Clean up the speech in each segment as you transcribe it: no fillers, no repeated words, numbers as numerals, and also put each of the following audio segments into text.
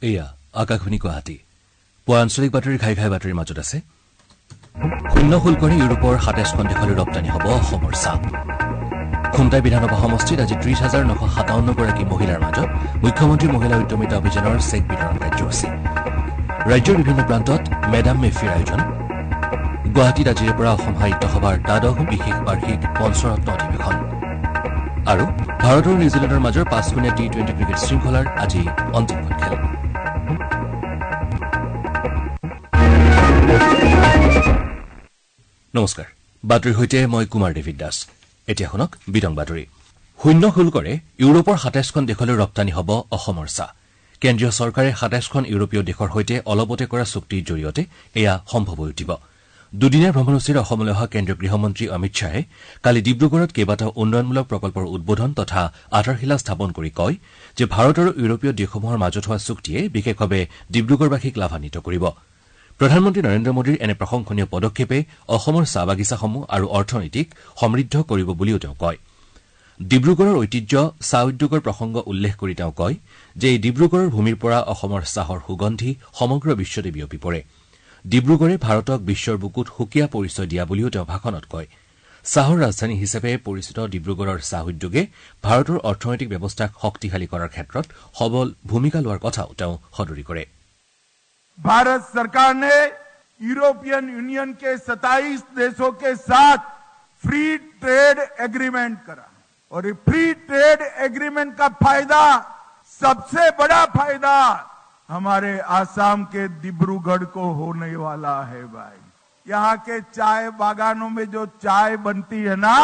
এয়া আকাশবাণী গুৱাহাটী পুৱা আঞ্চলিক বাতৰি ঘাই ঘাই বাতৰিৰ মাজত আছে শূন্য শুল্কৰে ইউৰোপৰ ২৭খন দেশলৈ ৰপ্তানি হ'ব অসমৰ চাহ খুমটাই বিধানসভা সমষ্টিত আজি ৩০,৯৫৭ গৰাকী মহিলাৰ মাজত মুখ্যমন্ত্ৰী মহিলা উদ্যমিতা অভিযানৰ চেক বিতৰণ কাৰ্যসূচী ৰাজ্যৰ বিভিন্ন প্ৰান্তত মেডাম মেফিৰ আয়োজন গুৱাহাটীত আজিৰে পৰা অসম সাহিত্য সভাৰ দ্বাদশ বিশেষ বাৰ্ষিক পঞ্চৰত্ন অধিৱেশন আৰু ভাৰত আৰু নিউজিলেণ্ডৰ মাজৰ ৫-কোণীয়া টি-২০ ক্ৰিকেট শৃংখলাৰ আজি অন্তিমখন খেল নমস্কাৰ বাতৰিৰ সৈতে মই কুমাৰ দেৱিদ দাস এতিয়া শুনক বিতং বাতৰি শূন্য শুল্কৰে ইউৰোপৰ ২৭খন দেশলৈ ৰপ্তানি হ'ব অসমৰ চাহ কেন্দ্ৰীয় চৰকাৰে ২৭খন ইউৰোপীয় দেশৰ সৈতে অলপতে কৰা চুক্তিৰ জৰিয়তে এয়া সম্ভৱ হৈ উঠিব দুদিনীয়া ভ্ৰমণসূচীৰে অসমলৈ অহা কেন্দ্ৰীয় গৃহমন্ত্ৰী অমিত শ্বাহে কালি ডিব্ৰুগড়ত কেইবাটাও উন্নয়নমূলক প্ৰকল্পৰ উদ্বোধন তথা আধাৰশিলা স্থাপন কৰি কয় যে ভাৰত আৰু ইউৰোপীয় দেশসমূহৰ মাজত হোৱা চুক্তিয়ে বিশেষভাৱে ডিব্ৰুগড়বাসীক লাভান্বিত কৰিব প্ৰধানমন্ত্ৰী নৰেন্দ্ৰ মোদীৰ এনে প্ৰশংসনীয় পদক্ষেপে অসমৰ চাহ বাগিচাসমূহ আৰু অৰ্থনীতিক সমৃদ্ধ কৰিব বুলিও তেওঁ কয় ডিব্ৰুগড়ৰ ঐতিহ্য চাহ উদ্যোগৰ প্ৰসংগ উল্লেখ কৰি তেওঁ কয় যে এই ডিব্ৰুগড়ৰ ভূমিৰ পৰা অসমৰ চাহৰ সুগন্ধি সমগ্ৰ বিশ্বতে বিয়পি পৰে ডিব্ৰুগড়ে ভাৰতক বিশ্বৰ বুকুত সুকীয়া পৰিচয় দিয়া বুলিও তেওঁ ভাষণত কয় চাহৰ ৰাজধানী হিচাপে পৰিচিত ডিব্ৰুগড়ৰ চাহ উদ্যোগে ভাৰতৰ অৰ্থনৈতিক ব্যৱস্থাক শক্তিশালী কৰাৰ ক্ষেত্ৰত সবল ভূমিকা লোৱাৰ কথাও তেওঁ সদৰি কৰে भारत सरकार ने यूरोपियन यूनियन के 27 देशों के साथ फ्री ट्रेड एग्रीमेंट करा और ये फ्री ट्रेड एग्रीमेंट का फायदा सबसे बड़ा फायदा हमारे आसाम के डिब्रूगढ़ को होने वाला है भाई यहाँ के चाय बागानों में जो चाय बनती है ना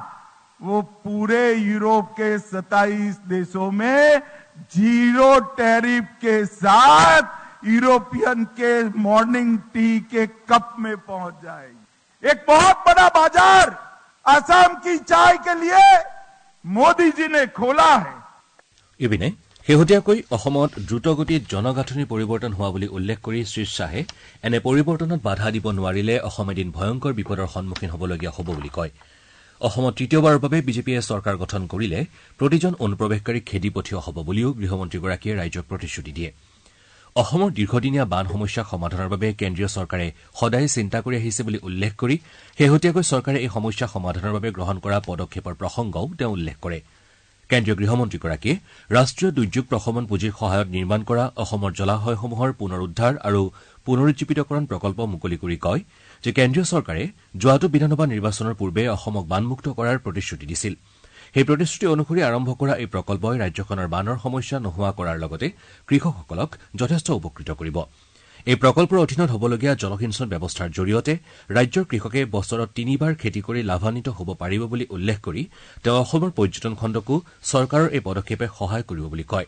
वो पूरे यूरोप के 27 देशों में जीरो टैरिफ के साथ यूरोपियन के मॉर्निंग टी के कप में पहुंच जाएगी एक बहुत बड़ा बाजार आसाम की चाय के लिए मोदी जी ने खोला है ইপিনে শেহতীয়াকৈ অসমত দ্ৰুতগতিত জনগাঁথনিৰ পৰিৱৰ্তন হোৱা বুলি উল্লেখ কৰি শ্ৰীশ্বাহে এনে পৰিৱৰ্তনত বাধা দিব নোৱাৰিলে অসম এদিন ভয়ংকৰ বিপদৰ সন্মুখীন হ'বলগীয়া হ'ব বুলি কয় অসমত তৃতীয়বাৰৰ বাবে বিজেপিয়ে চৰকাৰ গঠন কৰিলে প্ৰতিজন অনুপ্ৰৱেশকাৰীক খেদি পঠিওৱা হ'ব বুলিও গৃহমন্ত্ৰীগৰাকীয়ে ৰাজ্যক প্ৰতিশ্ৰুতি দিয়ে অসমৰ দীৰ্ঘদিনীয়া বান সমস্যা সমাধানৰ বাবে কেন্দ্ৰীয় চৰকাৰে সদায় চিন্তা কৰি আহিছে বুলি উল্লেখ কৰি শেহতীয়াকৈ চৰকাৰে এই সমস্যা সমাধানৰ বাবে গ্ৰহণ কৰা পদক্ষেপৰ প্ৰসংগও তেওঁ উল্লেখ কৰে কেন্দ্ৰীয় গৃহমন্ত্ৰীগৰাকীয়ে ৰাষ্ট্ৰীয় দুৰ্যোগ প্ৰশমন পুঁজিৰ সহায়ত নিৰ্মাণ কৰা অসমৰ জলাশয়সমূহৰ পুনৰুদ্ধাৰ আৰু পুনৰুজ্জীৱিতকৰণ প্ৰকল্প মুকলি কৰি কয় যে কেন্দ্ৰীয় চৰকাৰে যোৱাটো বিধানসভা নিৰ্বাচনৰ পূৰ্বে অসমক বানমুক্ত কৰাৰ প্ৰতিশ্ৰুতি দিছিল সেই প্ৰতিশ্ৰুতি অনুসৰি আৰম্ভ কৰা এই প্ৰকল্পই ৰাজ্যখনৰ বানৰ সমস্যা নোহোৱা কৰাৰ লগতে কৃষকসকলক যথেষ্ট উপকৃত কৰিব এই প্ৰকল্পৰ অধীনত হ'বলগীয়া জলসিঞ্চন ব্যৱস্থাৰ জৰিয়তে ৰাজ্যৰ কৃষকে বছৰত ৩বাৰ খেতি কৰি লাভান্বিত হ'ব পাৰিব বুলি উল্লেখ কৰি তেওঁ অসমৰ পৰ্যটন খণ্ডকো চৰকাৰৰ এই পদক্ষেপে সহায় কৰিব বুলি কয়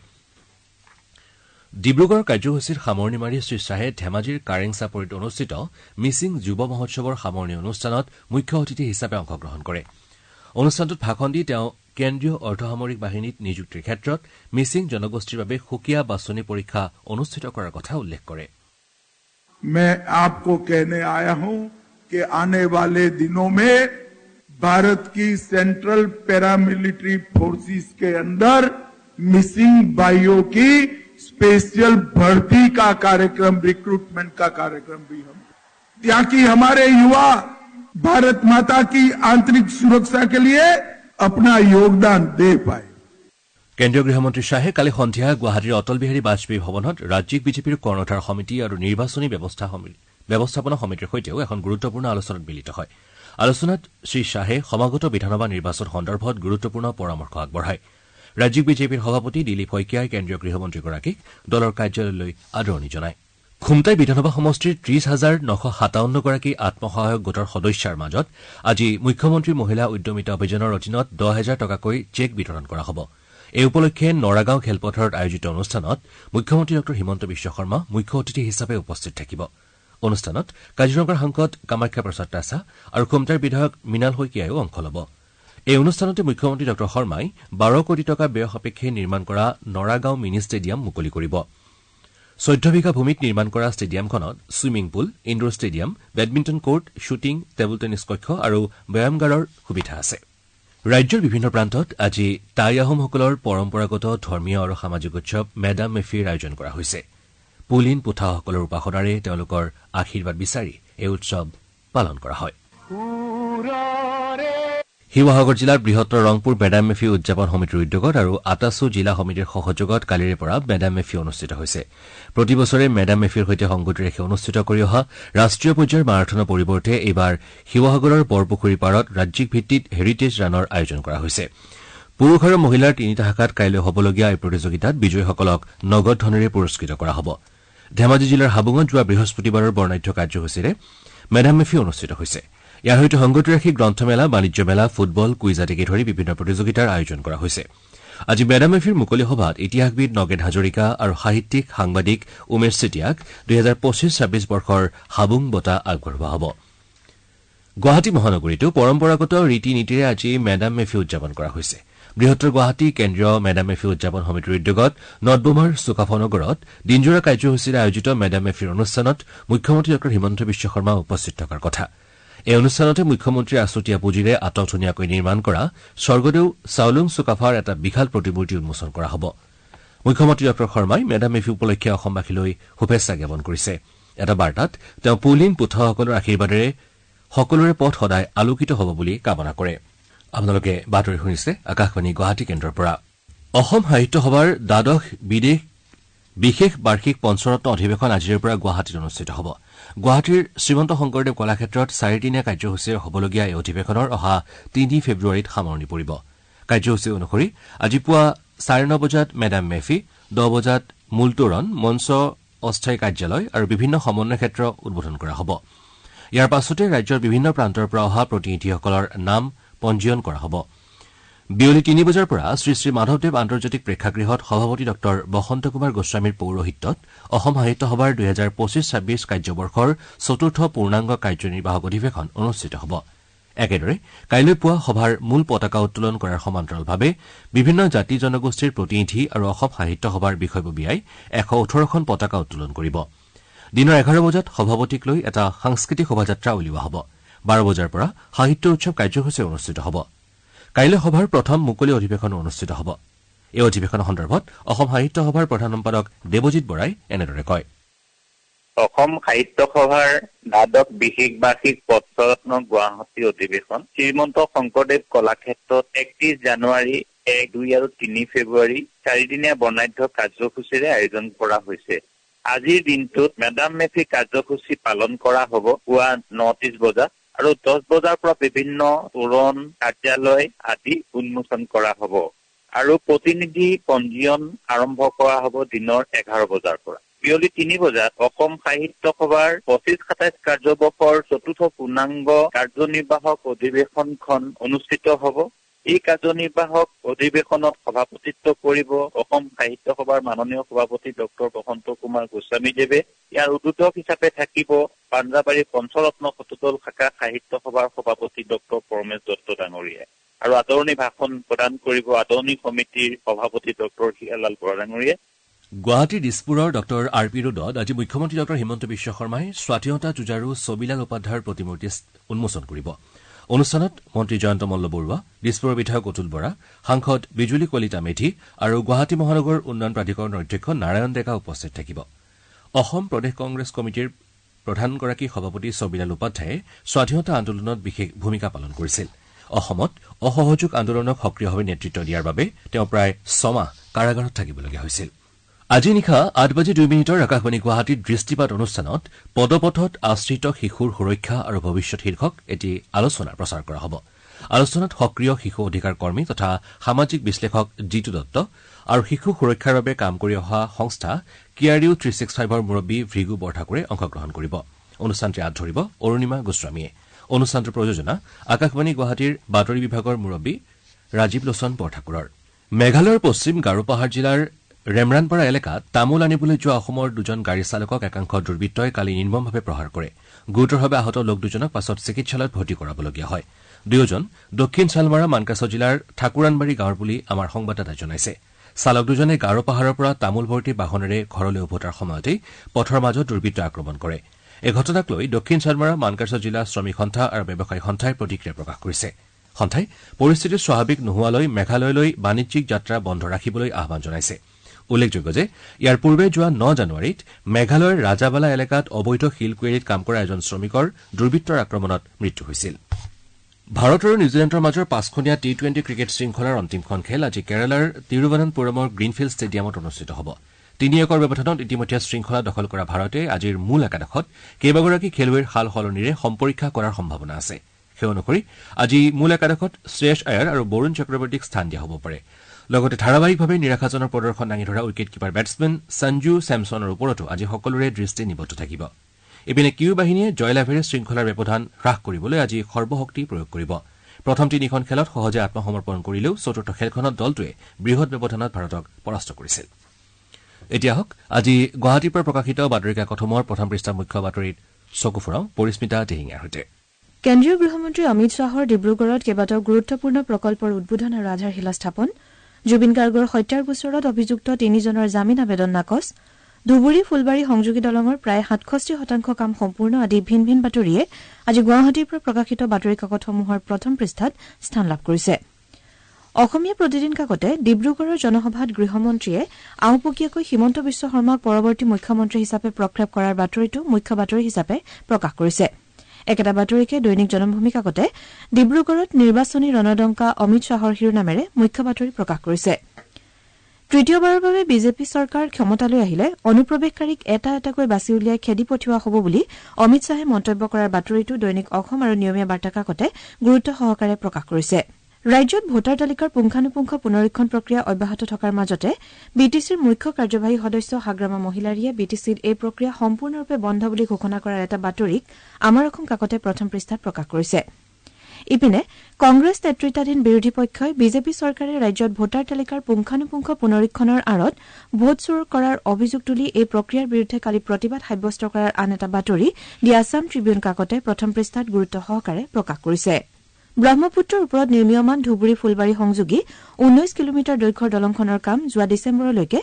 ডিব্ৰুগড় কাৰ্যসূচীৰ সামৰণি মাৰি শ্ৰীশ্বাহে ধেমাজিৰ কাৰেং চাপৰিত অনুষ্ঠিত মিছিং যুৱ মহোৎসৱৰ সামৰণি অনুষ্ঠানত মুখ্য অতিথি হিচাপে অংশগ্ৰহণ কৰে অনুষ্ঠানটোত ভাষণ দি তেওঁ কেন্দ্ৰীয় অৰ্ধসামৰিক বাহিনীত নিযুক্তিৰ ক্ষেত্ৰত মিছিং জনগোষ্ঠীৰ বাবে সুকীয়া বাছনি পৰীক্ষা অনুষ্ঠিত কৰাৰ কথা উল্লেখ কৰে मैं आपको कहने आया हूं कि आने वाले दिनों में भारत की सेंट्रल पैरामिलिट्री फोर्सेस के अंदर मिसिंग भाइयों की स्पेशल भर्ती का कार्यक्रम रिक्रूटमेंट का कार्यक्रम भी हम ताकि हमारे युवा भारत माता की आंतरिक सुरक्षा के लिए अपना योगदान दे पाए কেন্দ্ৰীয় গৃহমন্ত্ৰী শ্বাহে কালি সন্ধিয়া গুৱাহাটীৰ অটল বিহাৰী বাজপেয়ী ভৱনত ৰাজ্যিক বিজেপিৰ কৰ্ণধাৰ সমিতি আৰু নিৰ্বাচনী ব্যৱস্থাপনা সমিতিৰ সৈতেও এখন গুৰুত্বপূৰ্ণ আলোচনাত মিলিত হয় আলোচনাত শ্ৰীশ্বাহে সমাগত বিধানসভা নিৰ্বাচন সন্দৰ্ভত গুৰুত্বপূৰ্ণ পৰামৰ্শ আগবঢ়ায় ৰাজ্যিক বিজেপিৰ সভাপতি দিলীপ শইকীয়াই কেন্দ্ৰীয় গৃহমন্ত্ৰীগৰাকীক দলৰ কাৰ্যালয়লৈ আদৰণি জনায় খুমটাই বিধানসভা সমষ্টিৰ ৩০,৯৫৭ গৰাকী আত্মসহায়ক গোটৰ সদস্যাৰ মাজত আজি মুখ্যমন্ত্ৰী মহিলা উদ্যমিতা অভিযানৰ অধীনত ১০,০০০ টকাকৈ চেক বিতৰণ কৰা হ'ব এই উপলক্ষে নৰাগাঁও খেলপথাৰত আয়োজিত অনুষ্ঠানত মুখ্যমন্ত্ৰী ডঃ হিমন্ত বিশ্ব শৰ্মা মুখ্য অতিথি হিচাপে উপস্থিত থাকিব অনুষ্ঠানত কাজিৰঙাৰ সাংসদ কামাখ্যা প্ৰসাদ তাছা আৰু খুমটাইৰ বিধায়ক মৃণাল শইকীয়াইও অংশ ল'ব এই অনুষ্ঠানতে মুখ্যমন্ত্ৰী ডঃ শৰ্মাই ১২ কোটি টকা ব্যয় সাপেক্ষে নিৰ্মাণ কৰা নৰাগাঁও মিনি ষ্টেডিয়াম মুকলি কৰিব ১৪ বিঘা ভূমিত নিৰ্মাণ কৰা ষ্টেডিয়ামখনত swimming pool indoor stadium badminton court shooting table tennis কক্ষ আৰু ব্যায়ামগাৰৰ সুবিধা আছে ৰাজ্যৰ বিভিন্ন প্ৰান্তত আজি টাই আহোমসকলৰ পৰম্পৰাগত ধৰ্মীয় আৰু সামাজিক উৎসৱ মেডাম মেফিৰ আয়োজন কৰা হৈছে পুলিন পুঠাসকলৰ উপাসনাৰে তেওঁলোকৰ আশীৰ্বাদ বিচাৰি এই উৎসৱ পালন কৰা হয় শিৱসাগৰ জিলাৰ বৃহত্তৰ ৰংপুৰ মেডাম মেফি উদযাপন সমিতিৰ উদ্যোগত আৰু আটাছু জিলা সমিতিৰ সহযোগত কালিৰে পৰা মেডাম মেফি অনুষ্ঠিত হৈছে প্ৰতি বছৰে মেডাম মেফিৰ সৈতে সংগতি ৰাখি অনুষ্ঠিত কৰি অহা ৰাষ্ট্ৰীয় পৰ্যায়ৰ মাৰাথনৰ পৰিৱৰ্তে এইবাৰ শিৱসাগৰৰ বৰপুখুৰী পাৰত ৰাজ্যিক ভিত্তিত হেৰিটেজ ৰানৰ আয়োজন কৰা হৈছে পুৰুষ আৰু মহিলাৰ তিনিটা শাখাত কাইলৈ হ'বলগীয়া এই প্ৰতিযোগিতাত বিজয়ীসকলক নগদ ধনেৰে পুৰস্কৃত কৰা হ'ব ধেমাজি জিলাৰ হাবুঙত যোৱা বৃহস্পতিবাৰৰ বৰ্ণাঢ্য কাৰ্যসূচীৰে মেডাম মেফি অনুষ্ঠিত হৈছে ইয়াৰ সৈতে সংগতি ৰাখি গ্ৰন্থমেলা বাণিজ্য মেলা ফুটবল কুইজ আদিকে ধৰি বিভিন্ন প্ৰতিযোগিতাৰ আয়োজন কৰা হৈছে আজি মেডাম মেফিৰ মুকলি সভাত ইতিহাসবিদ নগেন হাজৰিকা আৰু সাহিত্যিক সাংবাদিক উমেশ চেতিয়াক 2025-26 বৰ্ষৰ হাবুং বঁটা আগবঢ়োৱা হ'ব গুৱাহাটী মহানগৰীতো পৰম্পৰাগত ৰীতি নীতিৰে আজি মেডাম মেফি উদযাপন কৰা হৈছে বৃহত্তৰ গুৱাহাটী কেন্দ্ৰীয় মেডাম মেফি উদযাপন সমিতিৰ উদ্যোগত নটবমাৰ চুকাফা নগৰত দিনজোৰা কাৰ্যসূচীৰে আয়োজিত মেডাম মেফিৰ অনুষ্ঠানত মুখ্যমন্ত্ৰী ডঃ হিমন্ত বিশ্ব শৰ্মা উপস্থিত থকাৰ কথা এই অনুষ্ঠানতে মুখ্যমন্ত্ৰীৰ আছুতীয়া পুঁজিৰে আটকধুনীয়াকৈ নিৰ্মাণ কৰা স্বৰ্গদেউ চাওলুং চুকাফাৰ এটা বিশাল প্ৰতিমূৰ্তি উন্মোচন কৰা হ'ব মুখ্যমন্ত্ৰী ডঃ শৰ্মাই মেডাম মেফি উপলক্ষে অসমবাসীলৈ শুভেচ্ছা জ্ঞাপন কৰিছে এটা বাৰ্তাত তেওঁ পুলিন পুঠাসকলৰ আশীৰ্বাদেৰে সকলোৰে পথ সদায় আলোকিত হ'ব বুলি কামনা কৰে আপোনালোকে বাতৰি শুনিছে আকাশবাণী গুৱাহাটী কেন্দ্ৰৰ পৰা অসম সাহিত্য সভাৰ দ্বাদশ বিশেষ বাৰ্ষিক পঞ্চৰত্ন অধিৱেশন আজিৰ পৰা গুৱাহাটীত অনুষ্ঠিত হ'ব গুৱাহাটীৰ শ্ৰীমন্ত শংকৰদেৱ কলাক্ষেত্ৰত 4 দিনীয়া কাৰ্যসূচীৰে হ'বলগীয়া এই অধিৱেশনৰ অহা 3 ফেব্ৰুৱাৰীত সামৰণি পৰিব কাৰ্যসূচী অনুসৰি আজি পুৱা 9:30 বজাত মেডাম মেফি 10 বজাত মূলতোৰণ মঞ্চ অস্থায়ী কাৰ্যালয় আৰু বিভিন্ন সমন্বয় ক্ষেত্ৰ উদ্বোধন কৰা হ'ব ইয়াৰ পাছতে ৰাজ্যৰ বিভিন্ন প্ৰান্তৰ পৰা অহা প্ৰতিনিধিসকলৰ নাম পঞ্জীয়ন কৰা হ'ব বিয়লি 3 বজাৰ পৰা শ্ৰী শ্ৰী মাধৱদেৱ আন্তৰ্জাতিক প্ৰেক্ষাগৃহত সভাপতি ডঃ বসন্ত কুমাৰ গোস্বামীৰ পৌৰোহিত্যত অসম সাহিত্য সভাৰ 2025-26 কাৰ্যবৰ্ষৰ চতুৰ্থ পূৰ্ণাংগ কাৰ্যনিৰ্বাহক অধিৱেশন অনুষ্ঠিত হ'ব একেদৰে কাইলৈ পুৱা সভাৰ মূল পতাকা উত্তোলন কৰাৰ সমান্তৰালভাৱে বিভিন্ন জাতি জনগোষ্ঠীৰ প্ৰতিনিধি আৰু অসম সাহিত্য সভাৰ বিষয়ববীয়াই 118খন পতাকা উত্তোলন কৰিব দিনৰ 11 বজাত সভাপতিক লৈ এটা সাংস্কৃতিক শোভাযাত্ৰা উলিওৱা হ'ব 12 বজাৰ পৰা সাহিত্য উৎসৱ কাৰ্যসূচী অনুষ্ঠিত হ'ব কাইলৈ সভাৰ প্ৰথম মুকলি অধিৱেশন অনুষ্ঠিত হ'ব এই অধিৱেশনৰ সন্দৰ্ভত অসম সাহিত্য সভাৰ প্ৰধান সম্পাদক দেৱজিৎ বৰাই এনেদৰে কয় অসম সাহিত্য সভাৰ দ্বাদশ বিশেষ বাৰ্ষিক পঞ্চৰত্ন গুৱাহাটী অধিৱেশন শ্ৰীমন্ত শংকৰদেৱ কলাক্ষেত্ৰত 31 জানুৱাৰী 1, 2 আৰু 3 ফেব্ৰুৱাৰী 4 দিনীয়া বৰ্ণাঢ্য কাৰ্যসূচীৰে আয়োজন কৰা হৈছে আজিৰ দিনটোত মেডাম মেফি কাৰ্যসূচী পালন কৰা হ'ব পুৱা 9:30 বজাত আৰু 10 বজাৰ পৰা বিভিন্ন তোৰণ কাৰ্যালয় আদি উন্মোচন কৰা হ'ব আৰু প্ৰতিনিধি পঞ্জীয়ন আৰম্ভ কৰা হ'ব দিনৰ 11 বজাৰ পৰা বিয়লি 3 বজাত অসম সাহিত্য সভাৰ 25-27 কাৰ্যবৰ্ষৰ চতুৰ্থ পূৰ্ণাংগ কাৰ্যনিৰ্বাহক অধিৱেশনখন অনুষ্ঠিত হ'ব এই কাৰ্যনিৰ্বাহক অধিৱেশনত সভাপতিত্ব কৰিব অসম সাহিত্য সভাৰ মাননীয় সভাপতি ডঃ বসন্ত কুমাৰ গোস্বামীদেৱে ইয়াৰ উদ্বোধক হিচাপে থাকিব পাঞ্জাবাৰী পঞ্চৰত্ন শতদল শাখা সাহিত্য সভাৰ সভাপতি ডঃ পৰমেশ দত্ত ডাঙৰীয়াই আৰু আদৰণি ভাষণ প্ৰদান কৰিব আদৰণি সমিতিৰ সভাপতি ডঃ হিয়ালাল বৰা ডাঙৰীয়াই গুৱাহাটীৰ দিছপুৰৰ ডঃ আৰ পি ৰোডত আজি মুখ্যমন্ত্ৰী ডঃ হিমন্ত বিশ্ব শৰ্মাই স্বাধীনতা যুঁজাৰু ছবিলাল উপাধ্যায়ৰ প্ৰতিমূৰ্তি উন্মোচন কৰিব অনুষ্ঠানত মন্ত্ৰী জয়ন্ত মল্ল বৰুৱা দিছপুৰৰ বিধায়ক অতুল বৰা সাংসদ বিজুলী কলিতা মেধি আৰু গুৱাহাটী মহানগৰ উন্নয়ন প্ৰাধিকৰণৰ অধ্যক্ষ নাৰায়ণ ডেকা উপস্থিত থাকিব অসম প্ৰদেশ কংগ্ৰেছ কমিটিৰ প্ৰধানগৰাকী সভাপতি ছবিলাল উপাধ্যায়ে স্বাধীনতা আন্দোলনত বিশেষ ভূমিকা পালন কৰিছিল অসমত অসহযোগ আন্দোলনক সক্ৰিয়ভাৱে নেতৃত্ব দিয়াৰ বাবে তেওঁ প্ৰায় 6 মাহ কাৰাগাৰত থাকিবলগীয়া হৈছিল আজি নিশা 8:02 আকাশবাণী গুৱাহাটীৰ দৃষ্টিপাত অনুষ্ঠানত পদপথত আশ্ৰিত শিশুৰ সুৰক্ষা আৰু ভৱিষ্যৎ শীৰ্ষক এটি আলোচনা প্ৰচাৰ কৰা হ'ব আলোচনাত সক্ৰিয় শিশু অধিকাৰ কৰ্মী তথা সামাজিক বিশ্লেষক জিতু দত্ত আৰু শিশু সুৰক্ষাৰ বাবে কাম কৰি অহা সংস্থা কিয়াৰিউ 365ৰ মুৰব্বী ভৃগু বৰঠাকুৰে অংশগ্ৰহণ কৰিব অনুষ্ঠানটি হাত ধৰিব অৰুণিমা গোস্বামীয়ে অনুষ্ঠানটোৰ প্ৰযোজনা আকাশবাণী গুৱাহাটীৰ বাতৰি বিভাগৰ মুৰব্বী ৰাজীৱ লোচন বৰঠাকুৰৰ মেঘালয়ৰ পশ্চিম গাৰো পাহাৰ জিলাৰ ৰেমৰানপাৰা এলেকাত তামোল আনিবলৈ যোৱা অসমৰ 2জন গাড়ী চালকক একাংশ দুৰ্বৃত্তই কালি নিৰ্মমভাৱে প্ৰহাৰ কৰে গুৰুতৰভাৱে আহত লোক দুজনক পাছত চিকিৎসালয়ত ভৰ্তি কৰাবলগীয়া হয় দুয়োজন দক্ষিণ চালমাৰা মানকাছ জিলাৰ ঠাকুৰানবাৰী গাঁৱৰ বুলি আমাৰ সংবাদদাতাই জনাইছে চালক দুজনে গাৰো পাহাৰৰ পৰা তামোল ভৰ্তি বাহনেৰে ঘৰলৈ উভতাৰ সময়তেই পথৰ মাজত দুৰ্বৃত্তই আক্ৰমণ কৰে এই ঘটনাক লৈ দক্ষিণ চালমাৰা মানকাছ জিলা শ্ৰমিক সন্থা আৰু ব্যৱসায়ী সন্থাই প্ৰতিক্ৰিয়া প্ৰকাশ কৰিছে সন্থাই পৰিস্থিতি স্বাভাৱিক নোহোৱালৈ মেঘালয়লৈ বাণিজ্যিক যাত্ৰা বন্ধ ৰাখিবলৈ আহ্বান জনাইছে উল্লেখযোগ্য যে ইয়াৰ পূৰ্বে যোৱা 9 জানুৱাৰীত মেঘালয়ৰ ৰাজাবালা এলেকাত অবৈধ শিল কুৱেৰীত কাম কৰা এজন শ্ৰমিকৰ দুৰ্বৃত্তৰ আক্ৰমণত মৃত্যু হৈছিল ভাৰত আৰু নিউজিলেণ্ডৰ মাজৰ 5খনীয়া টি20 ক্ৰিকেট শৃংখলাৰ অন্তিমখন খেল আজি কেৰালাৰ তিৰুৱনন্তপুৰমৰ গ্ৰীণফিল্ড ষ্টেডিয়ামত অনুষ্ঠিত হ'ব 3-1 ব্যৱধানত ইতিমধ্যে শৃংখলা দখল কৰা ভাৰতে আজিৰ মূল একাদশত কেইবাগৰাকী খেলুৱৈৰ সাল সলনিৰে সম্পৰীক্ষা কৰাৰ সম্ভাৱনা আছে সেই অনুসৰি আজি মূল একাদশত শ্ৰেয়স আয়াৰ আৰু বৰুণ চক্ৰৱৰ্তীক স্থান দিয়া হ'ব পাৰে লগতে ধাৰাবাহিকভাৱে নিৰাশাজনক প্ৰদৰ্শন দাঙি ধৰা উইকেট কিপাৰ বেটছমেন সঞ্জু ছেমছনৰ ওপৰতো আজি সকলোৰে দৃষ্টি নিবদ্ধ থাকিব ইপিনে কিউ বাহিনীয়ে জয়লাভেৰে শৃংখলাৰ ব্যৱধান হ্ৰাস কৰিবলৈ আজি সৰ্বশক্তি প্ৰয়োগ কৰিব প্ৰথম 3খন খেলত সহজে আত্মসমৰ্পণ কৰিলেও চতুৰ্থ খেলখনত দলটোৱে বৃহৎ ব্যৱধানত ভাৰতক পৰাস্ত কৰিছিল এতিয়া হওক আজি গুৱাহাটীৰ পৰা প্ৰকাশিত বাতৰি কাকতসমূহৰ প্ৰথম পৃষ্ঠাৰ মুখ্য বাতৰিত চকু ফুৰাওঁ পৰিস্মিতা টেহিঙাৰ সৈতে কেন্দ্ৰীয় গৃহমন্ত্ৰী অমিত শ্বাহৰ ডিব্ৰুগড়ত কেইবাটাও গুৰুত্বপূৰ্ণ প্ৰকল্পৰ উদ্বোধন আৰু আধাৰশিলা স্থাপন জুবিন গাৰ্গৰ হত্যাৰ গোচৰত অভিযুক্ত 3জনৰ জামিন আবেদন নাকচ ধুবুৰী ফুলবাৰী সংযোগী দলঙৰ প্ৰায় 67% কাম সম্পূৰ্ণ আদি ভিন ভিন বাতৰিয়ে আজি গুৱাহাটীৰ পৰা প্ৰকাশিত বাতৰি কাকতসমূহৰ প্ৰথম পৃষ্ঠাত স্থান লাভ কৰিছে অসমীয়া প্ৰতিদিন কাকতে ডিব্ৰুগড়ৰ জনসভাত গৃহমন্ত্ৰীয়ে আওপকীয়াকৈ হিমন্ত বিশ্ব শৰ্মাক পৰৱৰ্তী মুখ্যমন্ত্ৰী হিচাপে প্ৰক্ষেপ কৰাৰ বাতৰিটো মুখ্য বাতৰি হিচাপে প্ৰকাশ কৰিছে একেটা বাতৰিকে দৈনিক জনমভূমি কাকতে ডিব্ৰুগড়ত নিৰ্বাচনী ৰণদংকা অমিত শ্বাহৰ শিৰোনামেৰে মুখ্য বাতৰি প্ৰকাশ কৰিছে তৃতীয়বাৰৰ বাবে বিজেপি চৰকাৰ ক্ষমতালৈ আহিলে অনুপ্ৰৱেশকাৰীক এটা এটাকৈ বাছি উলিয়াই খেদি পঠিওৱা হ'ব বুলি অমিত শ্বাহে মন্তব্য কৰাৰ বাতৰিটো দৈনিক অসম আৰু নিয়মীয়া বাৰ্তা কাকতে গুৰুত্ব সহকাৰে প্ৰকাশ কৰিছে ৰাজ্যত ভোটাৰ তালিকাৰ পুংখানুপুংখ পুনৰীক্ষণ প্ৰক্ৰিয়া অব্যাহত থকাৰ মাজতে বিটিচিৰ মুখ্য কাৰ্যবাহী সদস্য হাগ্ৰামা মহিলাৰীয়ে বিটিচিৰ এই প্ৰক্ৰিয়া সম্পূৰ্ণৰূপে বন্ধ বুলি ঘোষণা কৰাৰ এটা বাতৰিক আমাৰ অসম কাকতে প্ৰথম পৃষ্ঠাত প্ৰকাশ কৰিছে ইপিনে কংগ্ৰেছ নেতৃত্বাধীন বিৰোধী পক্ষই বিজেপি চৰকাৰে ৰাজ্যত ভোটাৰ তালিকাৰ পুংখানুপুংখ পুনৰীক্ষণৰ আঁৰত ভোট চুৰ কৰাৰ অভিযোগ তুলি এই প্ৰক্ৰিয়াৰ বিৰুদ্ধে কালি প্ৰতিবাদ সাব্যস্ত কৰাৰ আন এটা বাতৰি দি আছাম ট্ৰিবিউন কাকতে প্ৰথম পৃষ্ঠাত গুৰুত্ব সহকাৰে প্ৰকাশ কৰিছে ব্ৰহ্মপুত্ৰৰ ওপৰত নিৰ্মীয়মান ধুবুৰী ফুলবাৰী সংযোগী 19 কিলোমিটাৰ দৈৰ্ঘ্যৰ দলংখনৰ কাম যোৱা ডিচেম্বৰলৈকে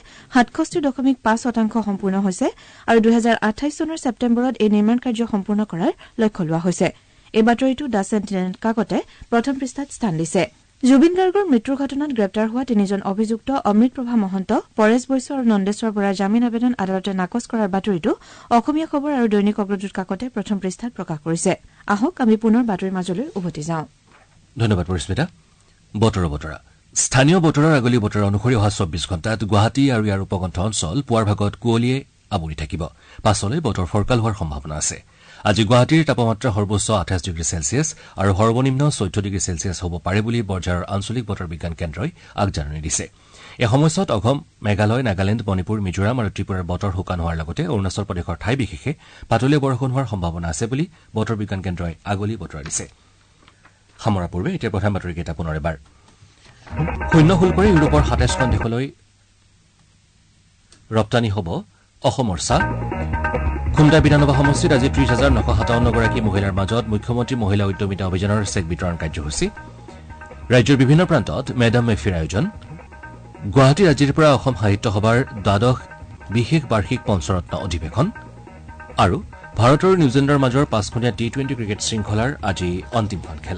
67.5% সম্পূৰ্ণ হৈছে আৰু 2028 চনৰ ছেপ্টেম্বৰত এই নিৰ্মাণ কাৰ্য সম্পূৰ্ণ কৰাৰ লক্ষ্য লোৱা হৈছে এই বাতৰিটো দা চেণ্টিনেল কাকতে প্ৰথম পৃষ্ঠাত স্থান দিছে জুবিন গাৰ্গৰ মৃত্যুৰ ঘটনাত গ্ৰেপ্তাৰ হোৱা 3জন অভিযুক্ত অমৃত প্ৰভা মহন্ত পৰেশ বৈশ্য আৰু নন্দেশ্বৰ বৰাৰ জামিন আবেদন আদালতে নাকচ কৰাৰ বাতৰিটো অসমীয়া খবৰ আৰু দৈনিক অগ্ৰদূত কাকতে প্ৰথম পৃষ্ঠাত প্ৰকাশ কৰিছে আহক আমি পুনৰ বাতৰি মাজলৈ উভতি যাওঁ ধন্যবাদ পৰিস্মিতা বতৰা স্থানীয় বতৰৰ আগলি বতৰ অনুসৰি অহা 24 ঘণ্টাত গুৱাহাটী আৰু ইয়াৰ উপকণ্ঠ অঞ্চল পুৱাৰ ভাগত কুঁৱলীয়ে আৱৰি থাকিব পাছলৈ বতৰ ফৰকাল হোৱাৰ সম্ভাৱনা আছে আজি গুৱাহাটীৰ তাপমাত্ৰা সৰ্বোচ্চ 28 ডিগ্ৰী চেলছিয়াছ আৰু সৰ্বনিম্ন 14 ডিগ্ৰী চেলছিয়াছ হ'ব পাৰে বুলি বৰ্জাৰৰ আঞ্চলিক বতৰ বিজ্ঞান কেন্দ্ৰই আগজাননী দিছে এই সময়ছোৱাত অসম মেঘালয় নাগালেণ্ড মণিপুৰ মিজোৰাম আৰু ত্ৰিপুৰাৰ বতৰ শুকান হোৱাৰ লগতে অৰুণাচল প্ৰদেশৰ ঠাই বিশেষে পাতলীয়া বৰষুণ হোৱাৰ সম্ভাৱনা আছে বুলি বতৰ বিজ্ঞান কেন্দ্ৰই আগলি বতৰা দিছে সামৰাৰ পূৰ্বে এতিয়া প্ৰধান বাতৰিকেইটা পুনৰ এবাৰ শূন্য শুল্কৰে ইউৰোপৰ 27খন দেশলৈ ৰপ্তানি হ'ব অসমৰ চাহ খুমটা বিধানসভা সমষ্টিত আজি 30,957 গৰাকী মহিলাৰ মাজত মুখ্যমন্ত্ৰী মহিলা উদ্যমিতা অভিযানৰ চেক বিতৰণ কাৰ্যসূচী ৰাজ্যৰ বিভিন্ন প্ৰান্তত মেডাম মেফিৰ আয়োজন গুৱাহাটীৰ আজিৰ পৰা অসম সাহিত্য সভাৰ দ্বাদশ বিশেষ বাৰ্ষিক পঞ্চৰত্ন অধিৱেশন আৰু ভাৰত আৰু নিউজিলেণ্ডৰ মাজৰ 5খনীয়া টি20 ক্ৰিকেট শৃংখলাৰ আজি অন্তিমখন খেল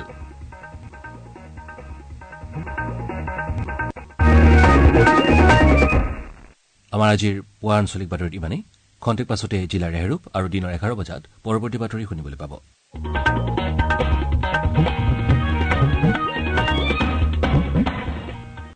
আমাৰ আজিৰ পুৱা আঞ্চলিক বাতৰিত ইমানেই খন্তেক পাছতে জিলাৰ ৰেহৰূপ আৰু দিনৰ 11 বজাত পৰৱৰ্তী বাতৰি শুনিবলৈ পাব